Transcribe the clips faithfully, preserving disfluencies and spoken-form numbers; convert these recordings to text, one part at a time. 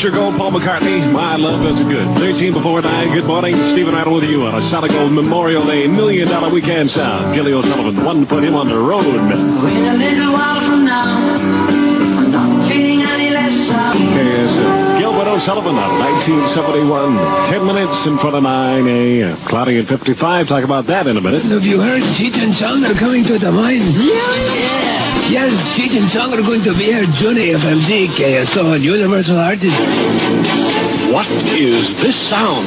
Future Gold, Paul McCartney. My love does it good. thirteen before nine. Good morning. Stephen Idle with you on a Solid Gold Memorial Day Million Dollar Weekend Sound. Gilly O'Sullivan, one to put him on the road. Wait a little while from now, I'm not feeling any less sound. K S L. Gilbert O'Sullivan on nineteen seventy-one. Ten minutes in front of nine a.m. Cloudy at fifty-five. Talk about that in a minute. Have you heard Cheech and Chong are coming to Des Moines? Yeah. Yes, Cheech and Chong are going to be here June F M C, K S O, and Universal Artists. What is this sound?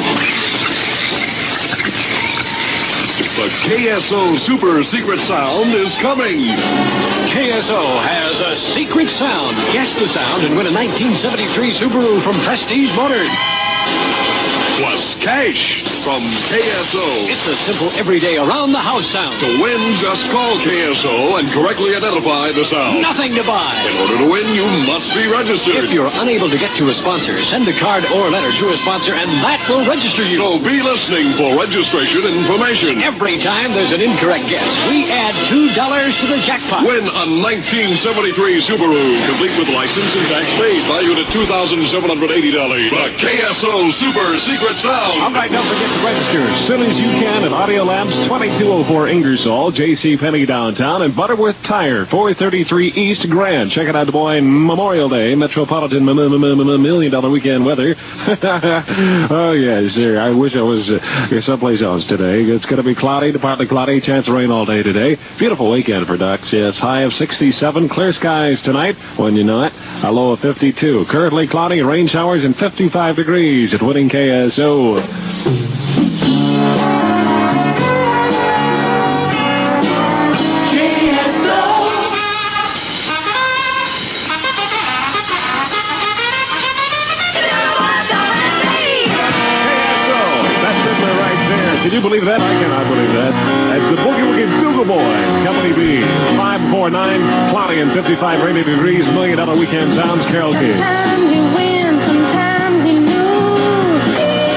The K S O Super Secret Sound is coming. K S O has a secret sound. Guess the sound and win a nineteen seventy-three Subaru from Prestige Motors. Plus cash from K S O. It's a simple, everyday, around-the-house sound. To win, just call K S O and correctly identify the sound. Nothing to buy. In order to win, you must be registered. If you're unable to get to a sponsor, send a card or letter to a sponsor, and that will register you. So be listening for registration information. Every time there's an incorrect guess, we add two dollars to the jackpot. Win a nineteen seventy-three Subaru, complete with license and tax paid, valued at two thousand seven hundred eighty dollars. The K S O Super Secret Sound. All right, don't forget to register as soon as you can at Audio Labs, twenty-two oh four Ingersoll, J C Penney downtown, and Butterworth Tire, four thirty-three East Grand. Check it out, Des Moines Memorial Day, Metropolitan Million Dollar Weekend weather. Oh, yes, sir. I wish I was uh, someplace else today. It's going to be cloudy to partly cloudy, chance of rain all day today. Beautiful weekend for ducks. Yes, high of sixty-seven, clear skies tonight, when you know it. A low of fifty-two. Currently cloudy, rain showers, and fifty-five degrees at Winning K S O. Can you believe that? I cannot believe that. That's the Boogie Woogie Google Boy, Company B. five before nine, cloudy and fifty-five rainy degrees, Million Dollar Weekend Sounds, Carol King. Sometimes you win, sometimes you lose.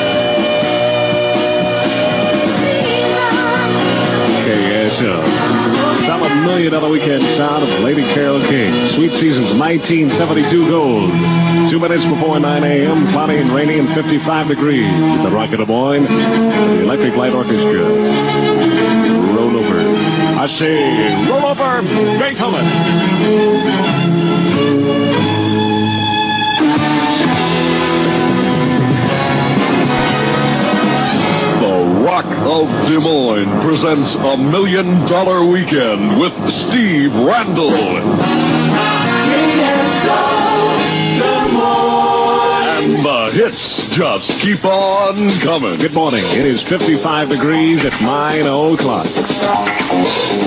K S O. Solid Million Dollar Weekend Sound of Lady Carol King. Sweet Seasons nineteen seventy-two Gold. Two minutes before nine a.m., cloudy and rainy and fifty-five degrees. The Rock of Des Moines, the Electric Light Orchestra. Roll over. I say, roll over, Beethoven. The Rock of Des Moines presents a Million Dollar Weekend with Steve Randall. And the hits just keep on coming. Good morning. It is fifty-five degrees at nine o'clock.